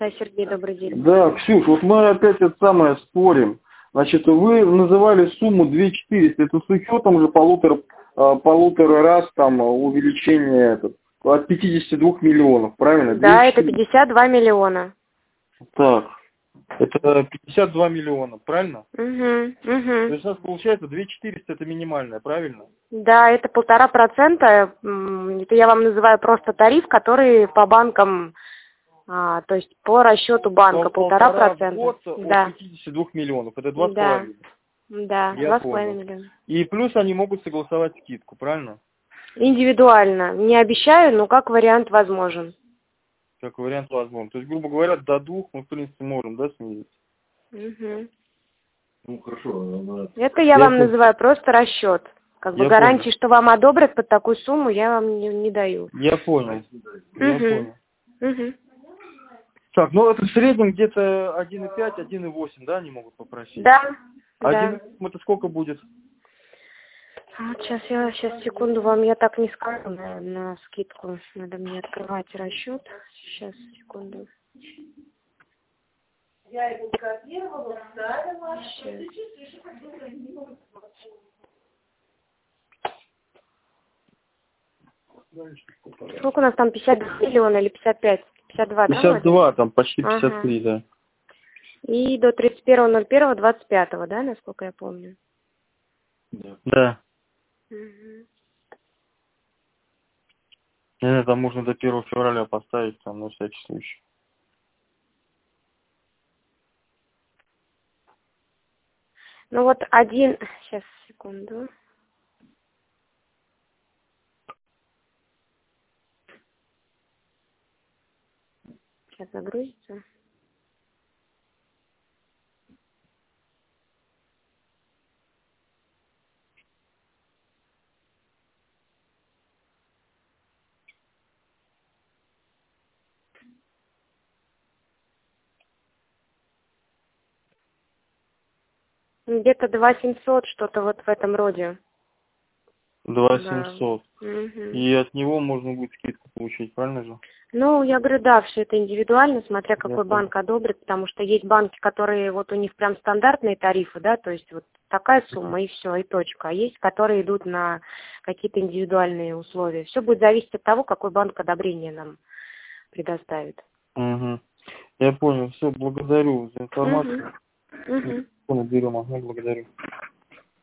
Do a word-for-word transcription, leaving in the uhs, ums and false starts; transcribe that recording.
Да, Сергей, добрый день. Да, Ксюш, вот мы опять это самое спорим. Значит, вы называли сумму две тысячи четыреста, это с учетом же полутора, полутора раз там увеличение этот, от пятидесяти двух миллионов, правильно? Да, это пятьдесят два миллиона. Так, это пятьдесят два миллиона, правильно? Угу, То угу. есть у нас получается две тысячи четыреста это минимальное, правильно? Да, это полтора процента. Это я вам называю просто тариф, который по банкам, а, то есть по расчету банка Пол- полтора полтора процента. год Да. от пятидесяти двух миллионов, это два с Да. половиной. Да, Я два с половиной понял. миллиона. И плюс они могут согласовать скидку, правильно? Индивидуально. Не обещаю, но как вариант возможен. Как вариант возможен. То есть, грубо говоря, до двух мы, в принципе, можем, да, снизить? Угу. Ну, хорошо. Это я, Я вам понял. называю просто расчет. Как бы Я гарантии, понял. что вам одобрят под такую сумму, я вам не, не даю. Я понял. Я Угу. понял. Угу. Так, ну это в среднем где-то один и пять, один и восемь, да, они могут попросить? Да, один да. и восемь это сколько будет? Вот сейчас я, сейчас, секунду, вам я так не скажу на, на скидку. Надо мне открывать расчет. Сейчас, секунду. Я его копировала, вставила. Сколько у нас там, пятьдесят два миллиона или пятьдесят пять? пятьдесят два, да? пятьдесят два, вроде? там почти пятьдесят Ага. три, да. И до тридцать первого ноль первого двадцать пятого, да, насколько я помню? Да. Угу. Наверное, там можно до первого февраля поставить, там, на всякий случай. Ну вот один... Сейчас, секунду. Сейчас загрузится. Где-то два семьсот, что-то вот в этом роде. два Да. семьсот. Угу. И от него можно будет скидку получить, правильно же? Ну, я говорю, да, все это индивидуально, смотря какой Я банк понял. одобрит, потому что есть банки, которые вот у них прям стандартные тарифы, да, то есть вот такая сумма и все, и точка. А есть, которые идут на какие-то индивидуальные условия. Все будет зависеть от того, какой банк одобрение нам предоставит. Угу. Я понял. Все, благодарю за информацию. Угу. Угу. Берем, ага, благодарю.